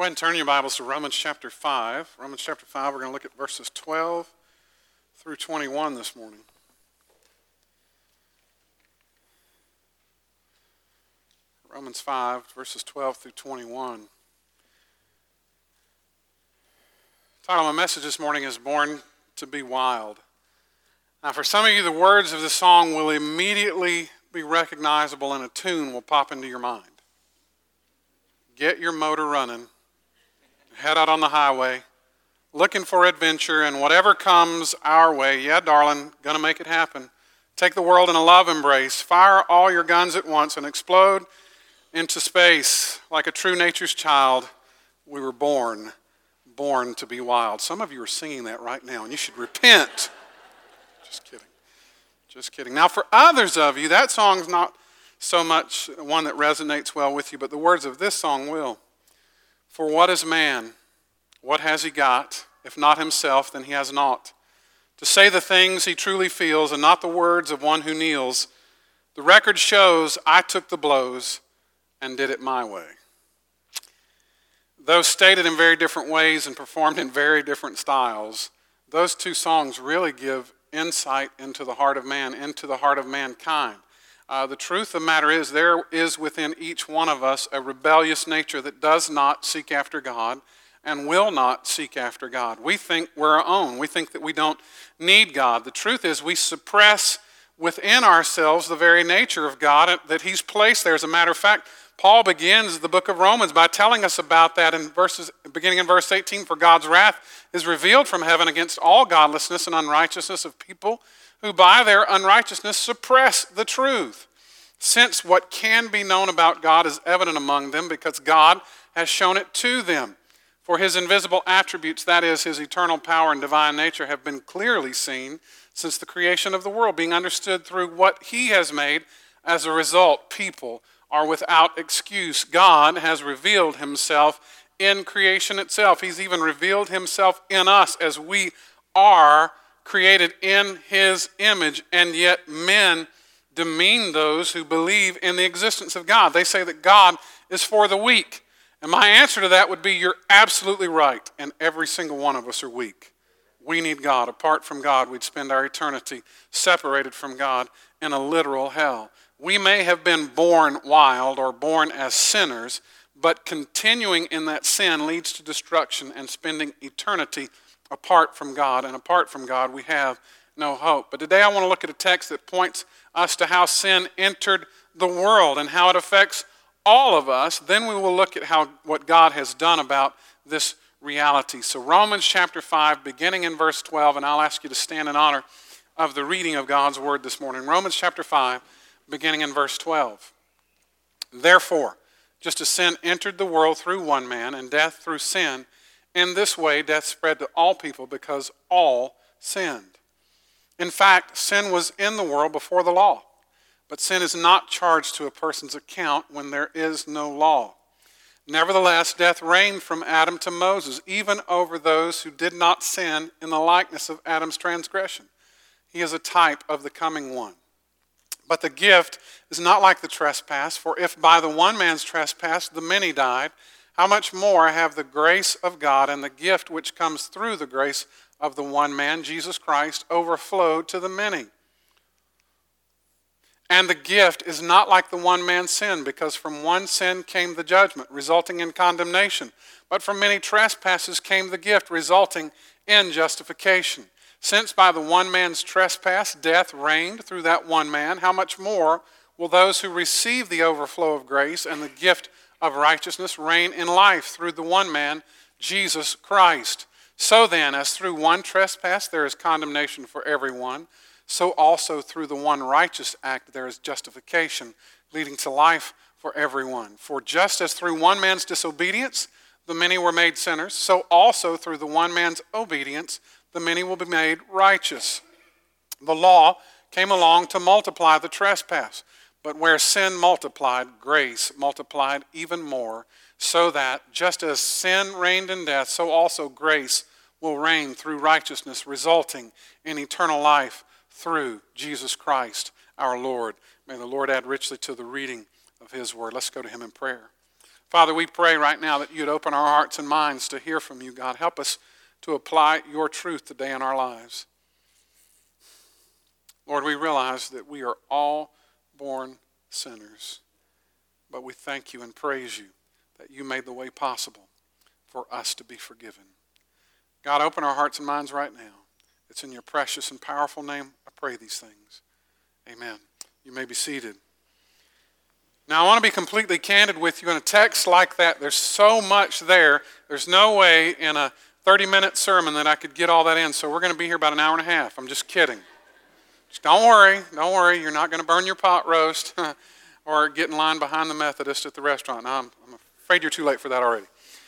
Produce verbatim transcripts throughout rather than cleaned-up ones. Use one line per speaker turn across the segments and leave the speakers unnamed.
Go ahead and turn your Bibles to Romans chapter five. Romans chapter five, we're going to look at verses twelve through twenty-one this morning. Romans five, verses twelve through twenty-one. The title of my message this morning is Born to be Wild. Now, for some of you, the words of the song will immediately be recognizable, and a tune will pop into your mind. Get your motor running. Head out on the highway, looking for adventure, and whatever comes our way, yeah, darling, gonna make it happen. Take the world in a love embrace. Fire all your guns at once and explode into space like a true nature's child. We were born, born to be wild. Some of you are singing that right now, and you should repent. Just kidding. Just kidding. Now, for others of you, that song's not so much one that resonates well with you, but the words of this song will. For what is man? What has he got? If not himself, then he has naught. To say the things he truly feels and not the words of one who kneels. The record shows I took the blows and did it my way. Though stated in very different ways and performed in very different styles, those two songs really give insight into the heart of man, into the heart of mankind. Uh, the truth of the matter is there is within each one of us a rebellious nature that does not seek after God and will not seek after God. We think we're our own. We think that we don't need God. The truth is we suppress within ourselves the very nature of God that he's placed there. As a matter of fact, Paul begins the book of Romans by telling us about that in verses, beginning in verse eighteen. For God's wrath is revealed from heaven against all godlessness and unrighteousness of people who by their unrighteousness suppress the truth. Since what can be known about God is evident among them because God has shown it to them. For his invisible attributes, that is, his eternal power and divine nature, have been clearly seen since the creation of the world, being understood through what he has made. As a result, people are without excuse. God has revealed himself in creation itself. He's even revealed himself in us as we are created in his image, and yet men demean those who believe in the existence of God. They say that God is for the weak. And my answer to that would be, you're absolutely right, and every single one of us are weak. We need God. Apart from God, we'd spend our eternity separated from God in a literal hell. We may have been born wild or born as sinners, but continuing in that sin leads to destruction and spending eternity apart from God, and apart from God we have no hope. But today I want to look at a text that points us to how sin entered the world and how it affects all of us. Then we will look at how what God has done about this reality. So Romans chapter five, beginning in verse twelve, and I'll ask you to stand in honor of the reading of God's word this morning. Romans chapter five, beginning in verse twelve. Therefore, just as sin entered the world through one man, and death through sin, in this way, death spread to all people because all sinned. In fact, sin was in the world before the law, but sin is not charged to a person's account when there is no law. Nevertheless, death reigned from Adam to Moses, even over those who did not sin in the likeness of Adam's transgression. He is a type of the coming one. But the gift is not like the trespass, for if by the one man's trespass the many died, how much more have the grace of God and the gift which comes through the grace of the one man, Jesus Christ, overflowed to the many? And the gift is not like the one man's sin, because from one sin came the judgment, resulting in condemnation. But from many trespasses came the gift, resulting in justification. Since by the one man's trespass death reigned through that one man, how much more will those who receive the overflow of grace and the gift of righteousness reign in life through the one man, Jesus Christ? So then, as through one trespass there is condemnation for everyone, so also through the one righteous act there is justification, leading to life for everyone. For just as through one man's disobedience the many were made sinners, so also through the one man's obedience the many will be made righteous. The law came along to multiply the trespass, but where sin multiplied, grace multiplied even more, so that just as sin reigned in death, so also grace will reign through righteousness, resulting in eternal life through Jesus Christ our Lord. May the Lord add richly to the reading of his word. Let's go to him in prayer. Father, we pray right now that you'd open our hearts and minds to hear from you, God. Help us to apply your truth today in our lives. Lord, we realize that we are all born sinners, but we thank you and praise you that you made the way possible for us to be forgiven. God, open our hearts and minds right now. It's in your precious and powerful name I pray these things. Amen. You may be seated. Now, I want to be completely candid with you. In a text like that, there's so much there. There's no way in a thirty-minute sermon that I could get all that in, so we're going to be here about an hour and a half. I'm just kidding. Just don't worry. Don't worry. You're not going to burn your pot roast or get in line behind the Methodist at the restaurant. No, I'm, I'm afraid you're too late for that already.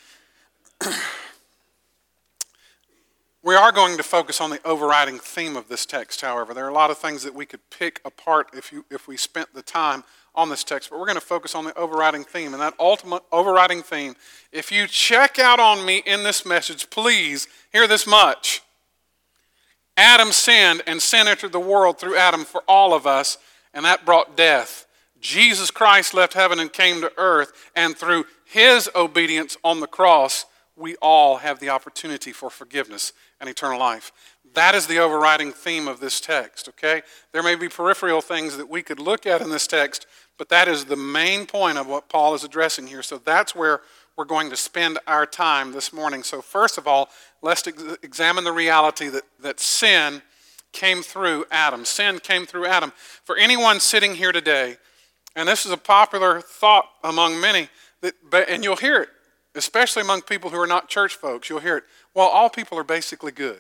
We are going to focus on the overriding theme of this text, however. There are a lot of things that we could pick apart if you if we spent the time on this text, but we're going to focus on the overriding theme. And that ultimate overriding theme, if you check out on me in this message, please hear this much. Adam sinned, and sin entered the world through Adam for all of us, and that brought death. Jesus Christ left heaven and came to earth, and through his obedience on the cross, we all have the opportunity for forgiveness and eternal life. That is the overriding theme of this text, okay? There may be peripheral things that we could look at in this text, but that is the main point of what Paul is addressing here. So that's where we're going to spend our time this morning. So first of all, let's ex- examine the reality that, that sin came through Adam. Sin came through Adam. For anyone sitting here today, and this is a popular thought among many, that, and you'll hear it, especially among people who are not church folks, you'll hear it, well, all people are basically good.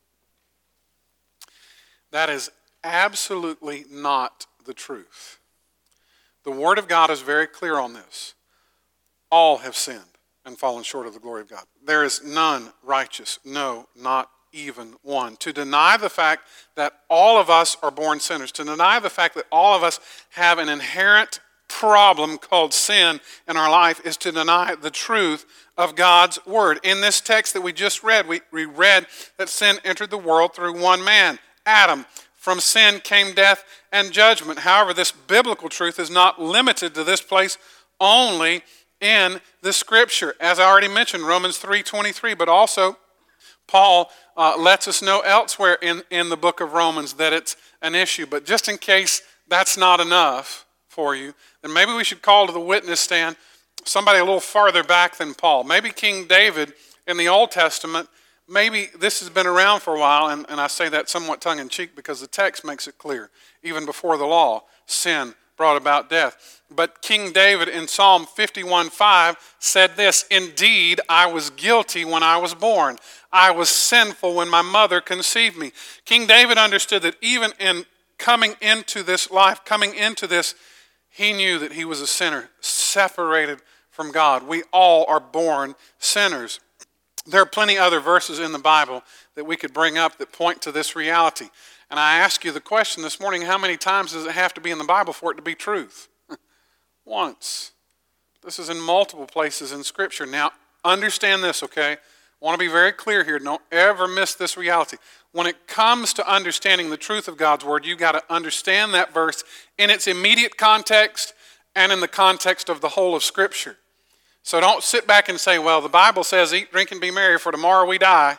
That is absolutely not the truth. The Word of God is very clear on this. All have sinned and fallen short of the glory of God. There is none righteous, no, not even one. To deny the fact that all of us are born sinners, to deny the fact that all of us have an inherent problem called sin in our life, is to deny the truth of God's Word. In this text that we just read, we, we read that sin entered the world through one man, Adam. From sin came death and judgment. However, this biblical truth is not limited to this place only in the Scripture. As I already mentioned, Romans three twenty-three, but also Paul uh, lets us know elsewhere in, in the book of Romans that it's an issue. But just in case that's not enough for you, then maybe we should call to the witness stand somebody a little farther back than Paul. Maybe King David in the Old Testament. Maybe this has been around for a while, and, and I say that somewhat tongue-in-cheek because the text makes it clear. Even before the law, sin brought about death. But King David in Psalm fifty-one five said this, "Indeed, I was guilty when I was born. I was sinful when my mother conceived me." King David understood that even in coming into this life, coming into this, he knew that he was a sinner, separated from God. We all are born sinners. There are plenty other verses in the Bible that we could bring up that point to this reality. And I ask you the question this morning, how many times does it have to be in the Bible for it to be truth? Once. This is in multiple places in Scripture. Now, understand this, okay? I want to be very clear here. Don't ever miss this reality. When it comes to understanding the truth of God's Word, you've got to understand that verse in its immediate context and in the context of the whole of Scripture. So don't sit back and say, well, the Bible says eat, drink, and be merry, for tomorrow we die.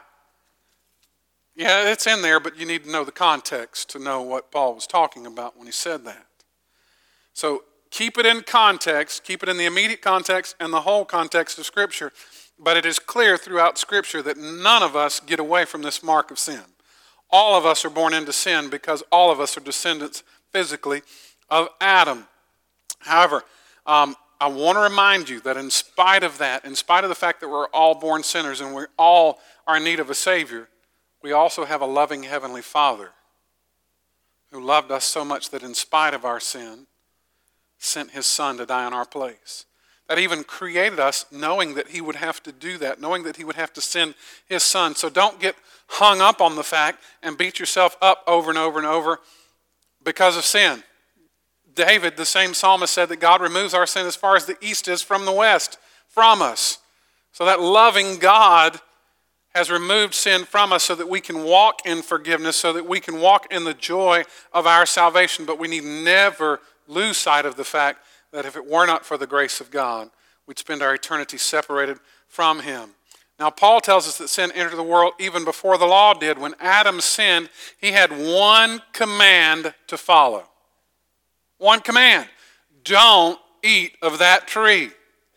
Yeah, it's in there, but you need to know the context to know what Paul was talking about when he said that. So keep it in context, keep it in the immediate context and the whole context of Scripture. But it is clear throughout Scripture that none of us get away from this mark of sin. All of us are born into sin because all of us are descendants physically of Adam. However, um, I want to remind you that in spite of that, in spite of the fact that we're all born sinners and we all are in need of a Savior, we also have a loving Heavenly Father who loved us so much that in spite of our sin, sent His Son to die in our place. That even created us knowing that He would have to do that, knowing that He would have to send His Son. So don't get hung up on the fact and beat yourself up over and over and over because of sin. David, the same psalmist, said that God removes our sin as far as the east is from the west, from us. So that loving God has removed sin from us so that we can walk in forgiveness, so that we can walk in the joy of our salvation. But we need never lose sight of the fact that if it were not for the grace of God, we'd spend our eternity separated from him. Now, Paul tells us that sin entered the world even before the law did. When Adam sinned, he had one command to follow. One command. Don't eat of that tree.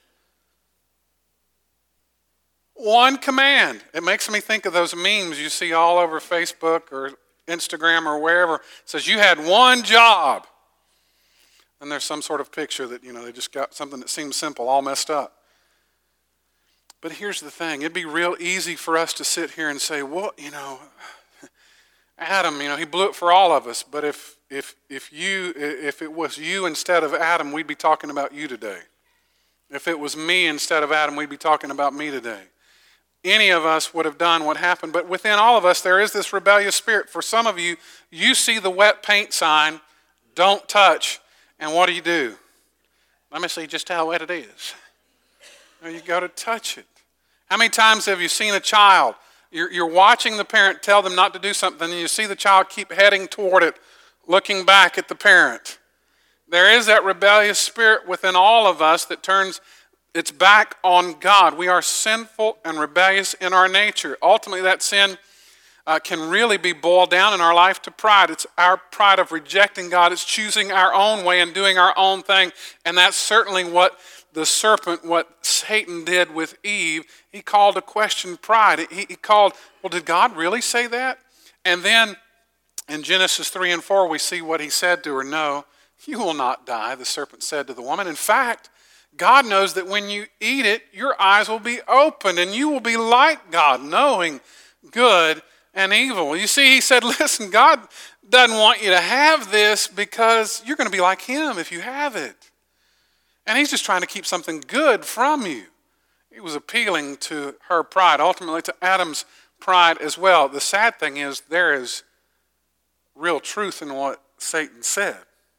One command. It makes me think of those memes you see all over Facebook or Instagram or wherever. It says you had one job. And there's some sort of picture that, you know, they just got something that seems simple all messed up. But here's the thing. It'd be real easy for us to sit here and say, well, you know, Adam, you know, he blew it for all of us. But if if if you if it was you instead of Adam, we'd be talking about you today. If it was me instead of Adam, we'd be talking about me today. Any of us would have done what happened. But within all of us, there is this rebellious spirit. For some of you, you see the wet paint sign, don't touch, and what do you do? Let me see just how wet it is. No, you got to touch it. How many times have you seen a child? You're, you're watching the parent tell them not to do something, and you see the child keep heading toward it, looking back at the parent. There is that rebellious spirit within all of us that turns its back on God. We are sinful and rebellious in our nature. Ultimately, that sin uh, can really be boiled down in our life to pride. It's our pride of rejecting God. It's choosing our own way and doing our own thing, and that's certainly what the serpent, what Satan did with Eve. He called to question pride. He, he called, well, did God really say that? And then in Genesis three and four, we see what he said to her. No, you will not die, the serpent said to the woman. In fact, God knows that when you eat it, your eyes will be opened and you will be like God, knowing good and evil. You see, he said, listen, God doesn't want you to have this because you're going to be like him if you have it. And he's just trying to keep something good from you. He was appealing to her pride, ultimately to Adam's pride as well. The sad thing is there is real truth in what Satan said.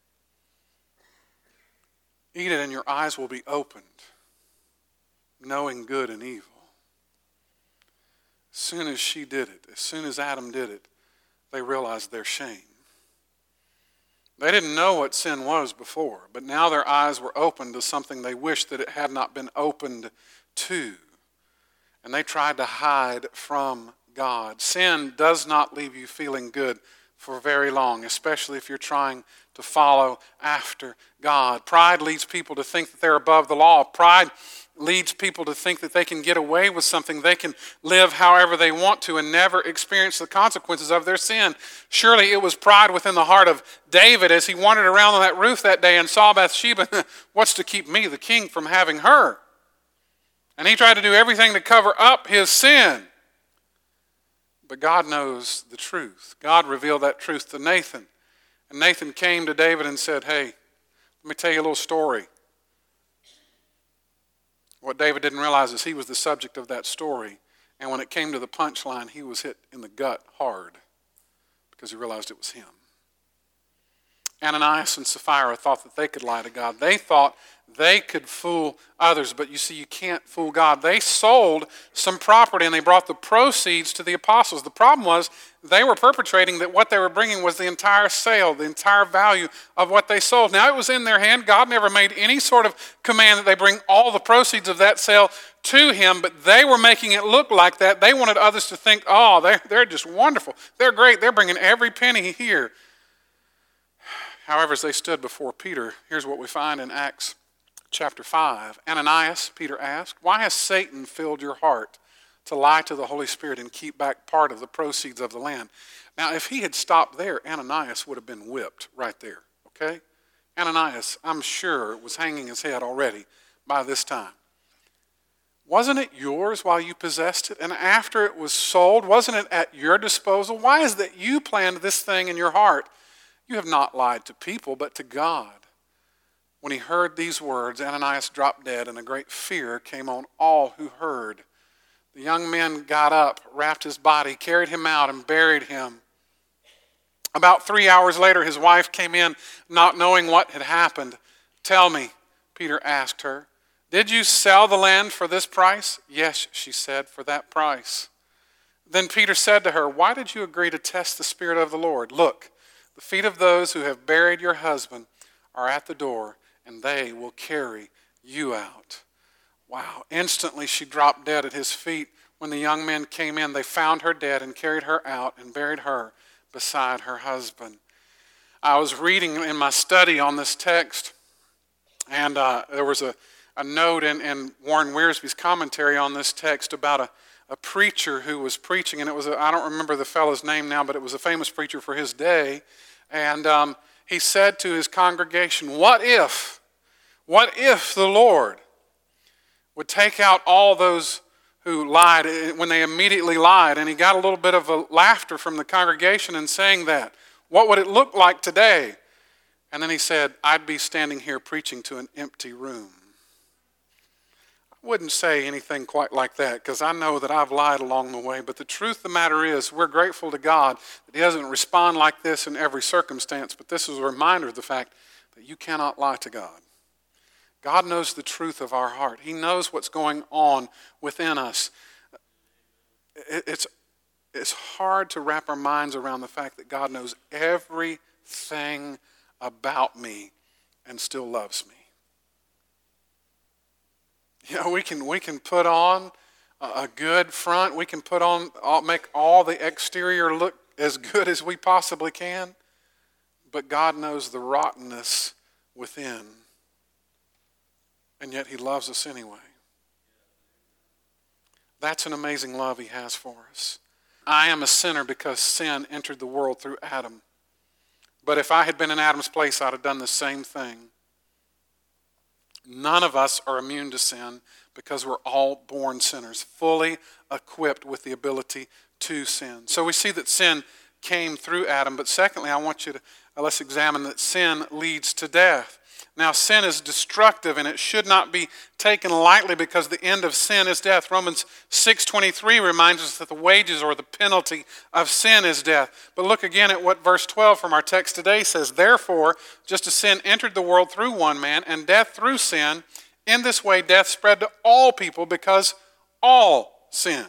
Eat it and your eyes will be opened, knowing good and evil. As soon as she did it, as soon as Adam did it, they realized their shame. They didn't know what sin was before, but now their eyes were opened to something they wished that it had not been opened to. And they tried to hide from God. Sin does not leave you feeling good for very long, especially if you're trying to follow after God. Pride leads people to think that they're above the law. Pride leads people to think that they can get away with something. They can live however they want to and never experience the consequences of their sin. Surely it was pride within the heart of David as he wandered around on that roof that day and saw Bathsheba. What's to keep me, the king, from having her? And he tried to do everything to cover up his sin. But God knows the truth. God revealed that truth to Nathan. And Nathan came to David and said, hey, let me tell you a little story. What David didn't realize is he was the subject of that story. And when it came to the punchline, he was hit in the gut hard because he realized it was him. Ananias and Sapphira thought that they could lie to God. They thought they could fool others, but you see, you can't fool God. They sold some property and they brought the proceeds to the apostles. The problem was they were perpetrating that what they were bringing was the entire sale, the entire value of what they sold. Now, it was in their hand. God never made any sort of command that they bring all the proceeds of that sale to him, but they were making it look like that. They wanted others to think, oh, they're, they're just wonderful. They're great. They're bringing every penny here. However, as they stood before Peter, here's what we find in Acts chapter five. Ananias, Peter asked, why has Satan filled your heart to lie to the Holy Spirit and keep back part of the proceeds of the land? Now, if he had stopped there, Ananias would have been whipped right there, okay? Ananias, I'm sure, was hanging his head already by this time. Wasn't it yours while you possessed it? And after it was sold, wasn't it at your disposal? Why is it that you planned this thing in your heart? You have not lied to people, but to God. When he heard these words, Ananias dropped dead, and a great fear came on all who heard. The young men got up, wrapped his body, carried him out, and buried him. About three hours later, his wife came in, not knowing what had happened. Tell me, Peter asked her, did you sell the land for this price? Yes, she said, for that price. Then Peter said to her, why did you agree to test the Spirit of the Lord? Look, the feet of those who have buried your husband are at the door, and they will carry you out. Wow. Instantly she dropped dead at his feet. When the young men came in, they found her dead and carried her out and buried her beside her husband. I was reading in my study on this text, and uh, there was a, a note in, in Warren Wiersbe's commentary on this text about a, a preacher who was preaching, and it was, a, I don't remember the fellow's name now, but it was a famous preacher for his day, and um, he said to his congregation, what if, what if the Lord would take out all those who lied when they immediately lied? And he got a little bit of a laughter from the congregation in saying that. What would it look like today? And then he said, I'd be standing here preaching to an empty room. I wouldn't say anything quite like that because I know that I've lied along the way. But the truth of the matter is we're grateful to God that he doesn't respond like this in every circumstance. But this is a reminder of the fact that you cannot lie to God. God knows the truth of our heart. He knows what's going on within us. It's, it's hard to wrap our minds around the fact that God knows everything about me and still loves me. You know, we can, we can put on a good front. We can put on, make all the exterior look as good as we possibly can. But God knows the rottenness within. And yet he loves us anyway. That's an amazing love he has for us. I am a sinner because sin entered the world through Adam. But if I had been in Adam's place, I'd have done the same thing. None of us are immune to sin because we're all born sinners, fully equipped with the ability to sin. So we see that sin came through Adam. But secondly, I want you to, uh, let's examine that sin leads to death. Now, sin is destructive, and it should not be taken lightly because the end of sin is death. Romans six twenty-three reminds us that the wages or the penalty of sin is death. But look again at what verse twelve from our text today says. Therefore, just as sin entered the world through one man, and death through sin, in this way death spread to all people because all sinned.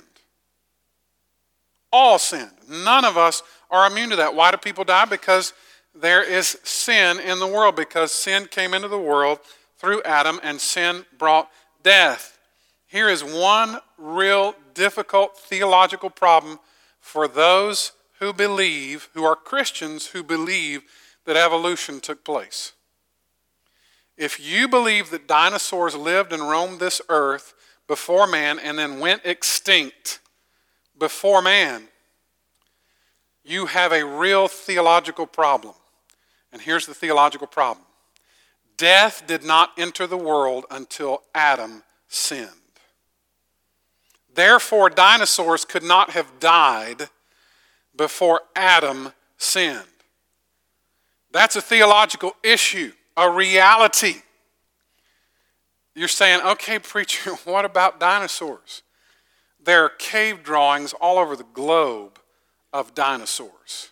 All sinned. None of us are immune to that. Why do people die? Because there is sin in the world, because sin came into the world through Adam and sin brought death. Here is one real difficult theological problem for those who believe, who are Christians who believe that evolution took place. If you believe that dinosaurs lived and roamed this earth before man and then went extinct before man, you have a real theological problem. And here's the theological problem. Death did not enter the world until Adam sinned. Therefore, dinosaurs could not have died before Adam sinned. That's a theological issue, a reality. You're saying, okay, preacher, what about dinosaurs? There are cave drawings all over the globe of dinosaurs.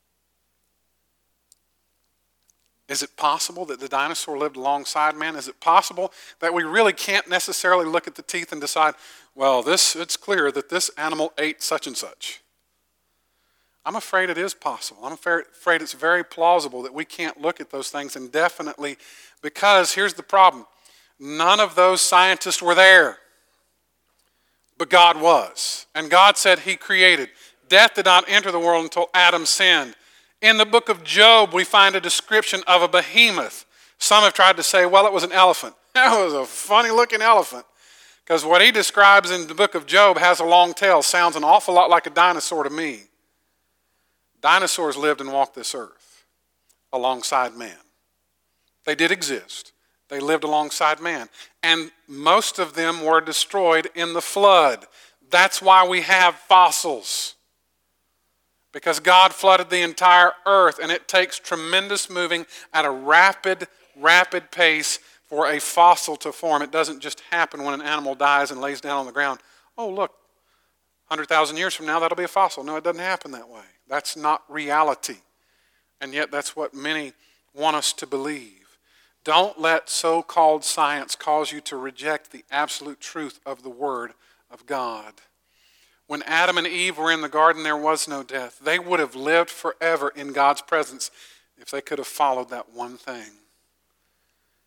Is it possible that the dinosaur lived alongside man? Is it possible that we really can't necessarily look at the teeth and decide, well, this it's clear that this animal ate such and such? I'm afraid it is possible. I'm afraid it's very plausible that we can't look at those things indefinitely, because here's the problem. None of those scientists were there, but God was. And God said he created. Death did not enter the world until Adam sinned. In the book of Job, we find a description of a behemoth. Some have tried to say, well, it was an elephant. That was a funny-looking elephant, because what he describes in the book of Job has a long tail. Sounds an awful lot like a dinosaur to me. Dinosaurs lived and walked this earth alongside man. They did exist. They lived alongside man. And most of them were destroyed in the flood. That's why we have fossils. Because God flooded the entire earth, and it takes tremendous moving at a rapid, rapid pace for a fossil to form. It doesn't just happen when an animal dies and lays down on the ground. Oh, look, one hundred thousand years from now, that'll be a fossil. No, it doesn't happen that way. That's not reality. And yet that's what many want us to believe. Don't let so-called science cause you to reject the absolute truth of the Word of God. When Adam and Eve were in the garden, there was no death. They would have lived forever in God's presence if they could have followed that one thing.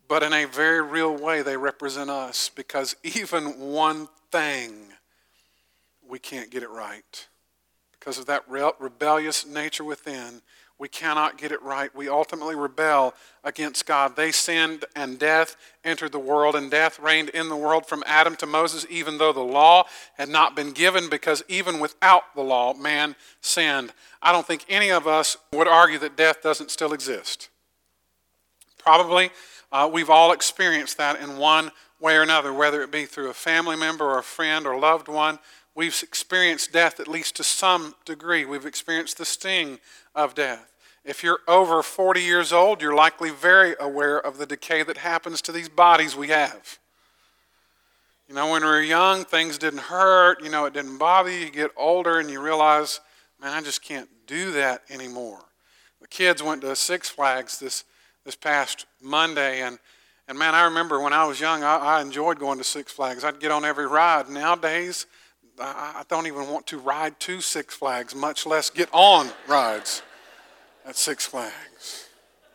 But in a very real way, they represent us, because even one thing, we can't get it right. Because of that rebellious nature within, we cannot get it right. We ultimately rebel against God. They sinned, and death entered the world, and death reigned in the world from Adam to Moses, even though the law had not been given, because even without the law, man sinned. I don't think any of us would argue that death doesn't still exist. Probably uh, we've all experienced that in one way or another, whether it be through a family member or a friend or loved one. We've experienced death at least to some degree. We've experienced the sting of death. If you're over forty years old, you're likely very aware of the decay that happens to these bodies we have. You know, when we were young, things didn't hurt. You know, it didn't bother you. You get older and you realize, man, I just can't do that anymore. The kids went to Six Flags this, this past Monday, and And man, I remember when I was young, I, I enjoyed going to Six Flags. I'd get on every ride. Nowadays, I, I don't even want to ride to Six Flags, much less get on rides at Six Flags.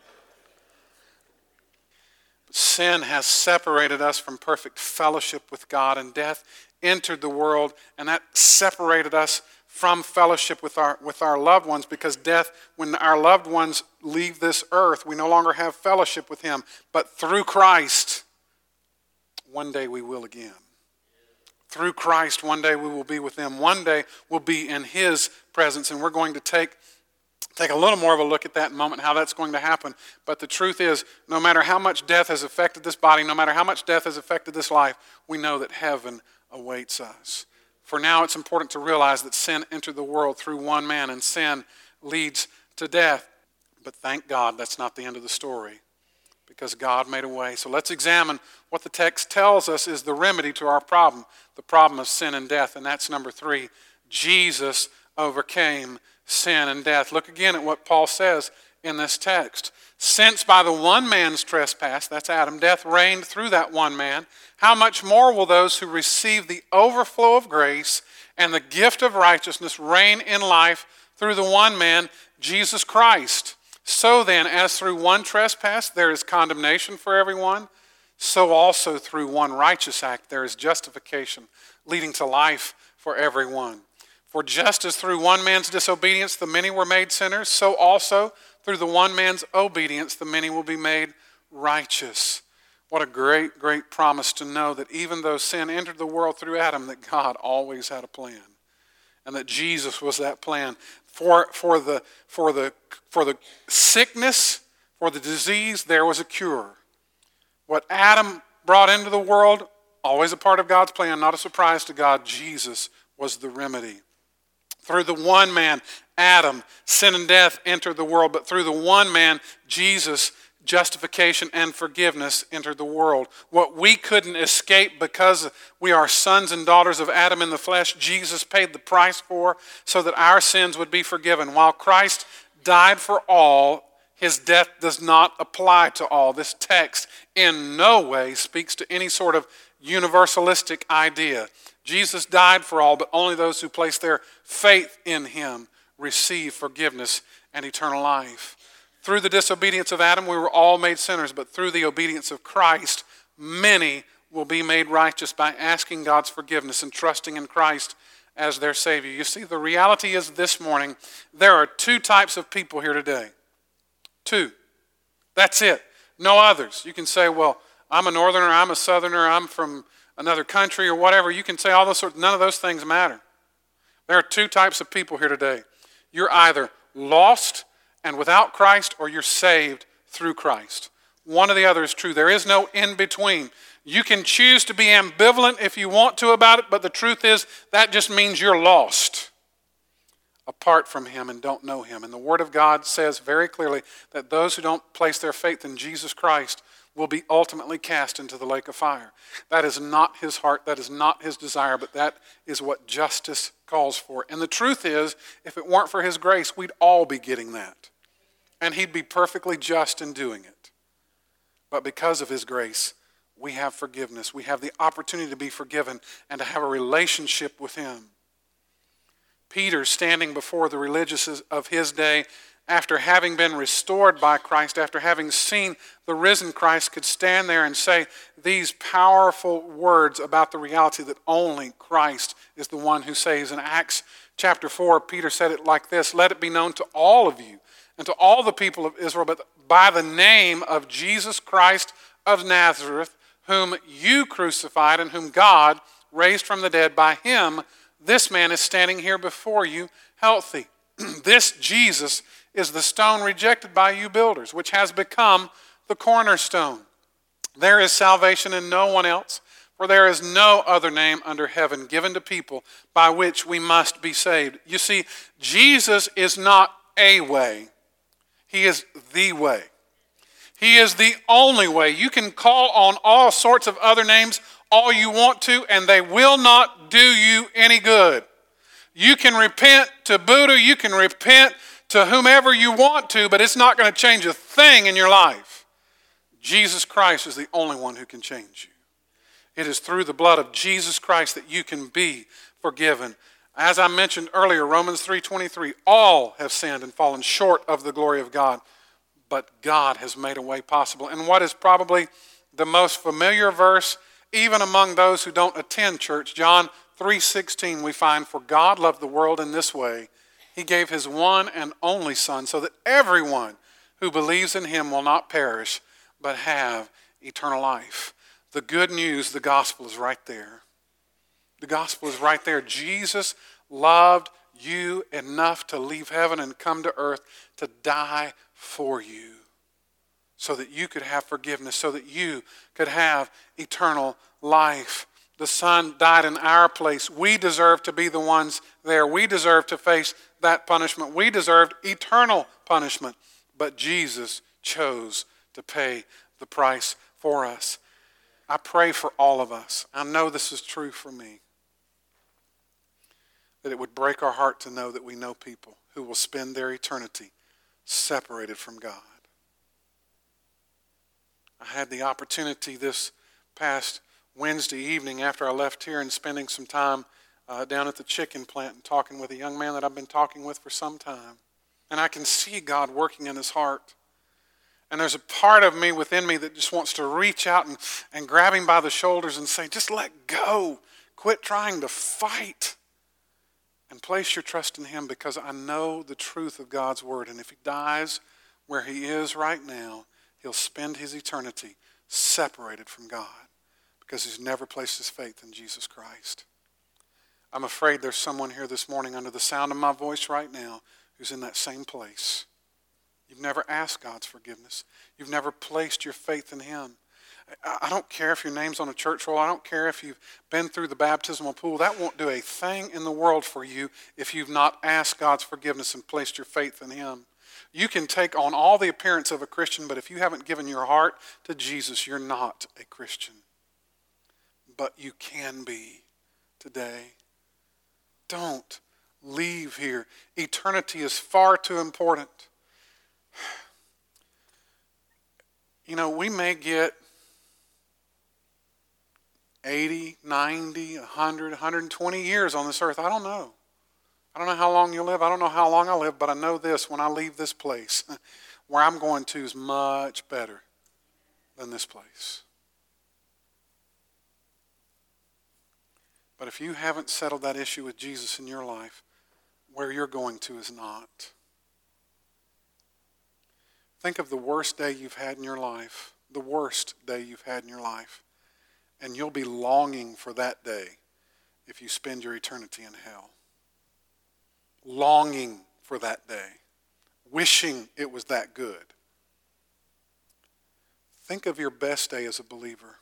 Sin has separated us from perfect fellowship with God, and death entered the world, and that separated us from fellowship with our with our loved ones, because death, when our loved ones leave this earth, we no longer have fellowship with him. But through Christ, one day we will again. Through Christ, one day we will be with them. One day we'll be in his presence, and we're going to take take a little more of a look at that in a moment, how that's going to happen. But the truth is, no matter how much death has affected this body, no matter how much death has affected this life, we know that heaven awaits us. For now, it's important to realize that sin entered the world through one man, and sin leads to death. But thank God that's not the end of the story, because God made a way. So let's examine what the text tells us is the remedy to our problem, the problem of sin and death. And that's number three. Jesus overcame sin and death. Look again at what Paul says in this text. Since by the one man's trespass, that's Adam, death reigned through that one man, how much more will those who receive the overflow of grace and the gift of righteousness reign in life through the one man, Jesus Christ? So then, as through one trespass there is condemnation for everyone, so also through one righteous act there is justification, leading to life for everyone. For just as through one man's disobedience the many were made sinners, so also through the one man's obedience the many will be made righteous. What a great, great promise to know that even though sin entered the world through Adam, that God always had a plan. And that Jesus was that plan. For, for, the, for, the, for the sickness, for the disease, there was a cure. What Adam brought into the world, always a part of God's plan, not a surprise to God, Jesus was the remedy. Through the one man, Adam, sin and death entered the world, but through the one man, Jesus, justification and forgiveness entered the world. What we couldn't escape because we are sons and daughters of Adam in the flesh, Jesus paid the price for so that our sins would be forgiven. While Christ died for all, his death does not apply to all. This text in no way speaks to any sort of universalistic idea. Jesus died for all, but only those who place their faith in him receive forgiveness and eternal life. Through the disobedience of Adam, we were all made sinners, but through the obedience of Christ, many will be made righteous by asking God's forgiveness and trusting in Christ as their Savior. You see, the reality is this morning, there are two types of people here today. Two. That's it. No others. You can say, well, I'm a northerner, I'm a southerner, I'm from another country or whatever. You can say all those sorts. None of those things matter. There are two types of people here today. You're either lost and without Christ, or you're saved through Christ. One or the other is true. There is no in between. You can choose to be ambivalent if you want to about it, but the truth is that just means you're lost apart from him and don't know him. And the Word of God says very clearly that those who don't place their faith in Jesus Christ will be ultimately cast into the lake of fire. That is not his heart, that is not his desire, but that is what justice calls for. And the truth is, if it weren't for his grace, we'd all be getting that. And he'd be perfectly just in doing it. But because of his grace, we have forgiveness. We have the opportunity to be forgiven and to have a relationship with him. Peter, standing before the religious of his day, after having been restored by Christ, after having seen the risen Christ, could stand there and say these powerful words about the reality that only Christ is the one who saves. In Acts chapter four, Peter said it like this: "Let it be known to all of you and to all the people of Israel, but by the name of Jesus Christ of Nazareth, whom you crucified and whom God raised from the dead, by him this man is standing here before you healthy." This Jesus is the stone rejected by you builders, which has become the cornerstone. There is salvation in no one else, for there is no other name under heaven given to people by which we must be saved. You see, Jesus is not a way. He is the way. He is the only way. You can call on all sorts of other names all you want to, and they will not do you any good. You can repent to Buddha, you can repent to whomever you want to, but it's not going to change a thing in your life. Jesus Christ is the only one who can change you. It is through the blood of Jesus Christ that you can be forgiven. As I mentioned earlier, Romans three twenty-three, all have sinned and fallen short of the glory of God, but God has made a way possible. And what is probably the most familiar verse, even among those who don't attend church, John three sixteen, we find, "For God loved the world in this way, he gave his one and only Son, so that everyone who believes in him will not perish, but have eternal life." The good news, the gospel, is right there. The gospel is right there. Jesus loved you enough to leave heaven and come to earth to die for you, so that you could have forgiveness, so that you could have eternal life. The Son died in our place. We deserve to be the ones there. We deserve to face that punishment. We deserved eternal punishment. But Jesus chose to pay the price for us. I pray for all of us. I know this is true for me. That it would break our heart to know that we know people who will spend their eternity separated from God. I had the opportunity this past Wednesday evening after I left here and spending some time uh, down at the chicken plant and talking with a young man that I've been talking with for some time. And I can see God working in his heart. And there's a part of me within me that just wants to reach out and, and grab him by the shoulders and say, just let go. Quit trying to fight. And place your trust in him, because I know the truth of God's word. And if he dies where he is right now, he'll spend his eternity separated from God, because he's never placed his faith in Jesus Christ. I'm afraid there's someone here this morning under the sound of my voice right now who's in that same place. You've never asked God's forgiveness. You've never placed your faith in him. I don't care if your name's on a church roll. I don't care if you've been through the baptismal pool. That won't do a thing in the world for you if you've not asked God's forgiveness and placed your faith in him. You can take on all the appearance of a Christian, but if you haven't given your heart to Jesus, you're not a Christian. But you can be today. Don't leave here. Eternity is far too important. You know, we may get eighty, ninety, one hundred, one hundred twenty years on this earth. I don't know. I don't know how long you'll live. I don't know how long I'll live, but I know this: when I leave this place, where I'm going to is much better than this place. But if you haven't settled that issue with Jesus in your life, where you're going to is not. Think of the worst day you've had in your life, the worst day you've had in your life, and you'll be longing for that day if you spend your eternity in hell. Longing for that day, wishing it was that good. Think of your best day as a believer.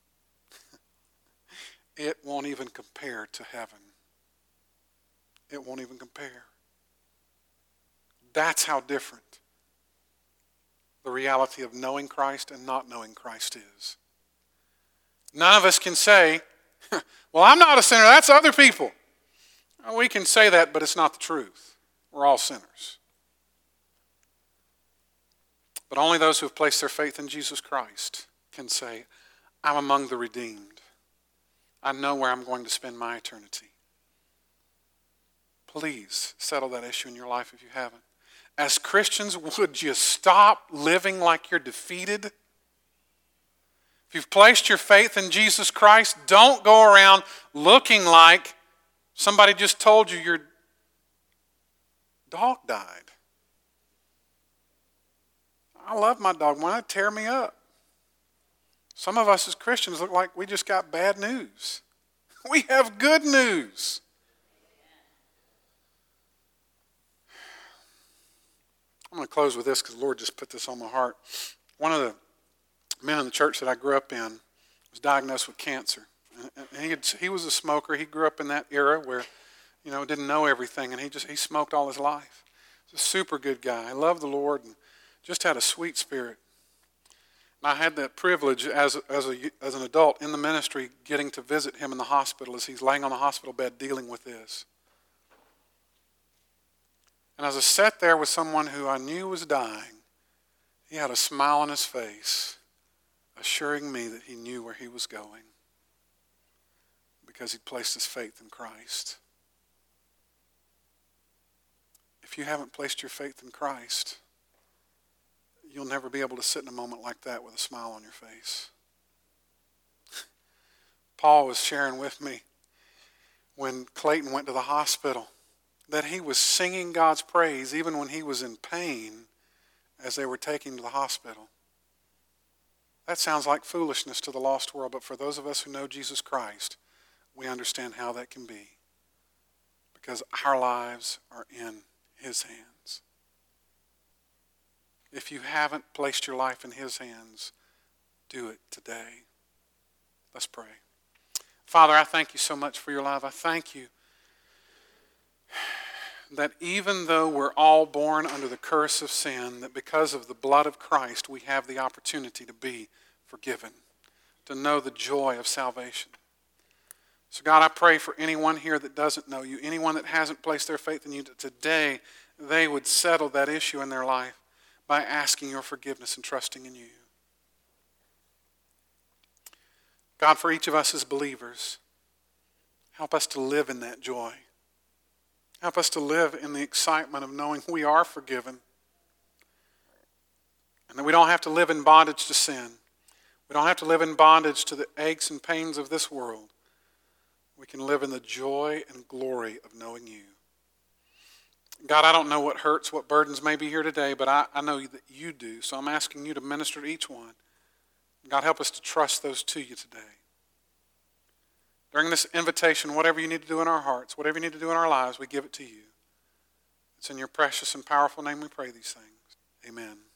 It won't even compare to heaven. It won't even compare. That's how different the reality of knowing Christ and not knowing Christ is. None of us can say, well, I'm not a sinner, that's other people. We can say that, but it's not the truth. We're all sinners. But only those who have placed their faith in Jesus Christ can say, I'm among the redeemed. I know where I'm going to spend my eternity. Please settle that issue in your life if you haven't. as Christians, would you stop living like you're defeated? If you've placed your faith in Jesus Christ, don't go around looking like somebody just told you your dog died. I love my dog. Why not tear me up? Some of us as Christians look like we just got bad news. We have good news. I'm going to close with this because the Lord just put this on my heart. One of the men in the church that I grew up in was diagnosed with cancer. And he, had, he was a smoker. He grew up in that era where, you know, didn't know everything, and he just he smoked all his life. He's a super good guy. I loved the Lord and just had a sweet spirit. And I had that privilege as as a as an adult in the ministry, getting to visit him in the hospital as he's laying on the hospital bed dealing with this. And as I sat there with someone who I knew was dying, he had a smile on his face, assuring me that he knew where he was going because he'd placed his faith in Christ. If you haven't placed your faith in Christ, you'll never be able to sit in a moment like that with a smile on your face. Paul was sharing with me when Clayton went to the hospital that he was singing God's praise even when he was in pain as they were taking him to the hospital. That sounds like foolishness to the lost world, but for those of us who know Jesus Christ, we understand how that can be because our lives are in His hands. If you haven't placed your life in His hands, do it today. Let's pray. Father, I thank you so much for your love. I thank you that even though we're all born under the curse of sin, that because of the blood of Christ, we have the opportunity to be forgiven, to know the joy of salvation. So God, I pray for anyone here that doesn't know you, anyone that hasn't placed their faith in you, that today they would settle that issue in their life by asking your forgiveness and trusting in you. God, for each of us as believers, help us to live in that joy. Help us to live in the excitement of knowing we are forgiven and that we don't have to live in bondage to sin. We don't have to live in bondage to the aches and pains of this world. We can live in the joy and glory of knowing you. God, I don't know what hurts, what burdens may be here today, but I, I know that you do. So I'm asking you to minister to each one. God, help us to trust those to you today. During this invitation, whatever you need to do in our hearts, whatever you need to do in our lives, we give it to you. It's in your precious and powerful name we pray these things. Amen.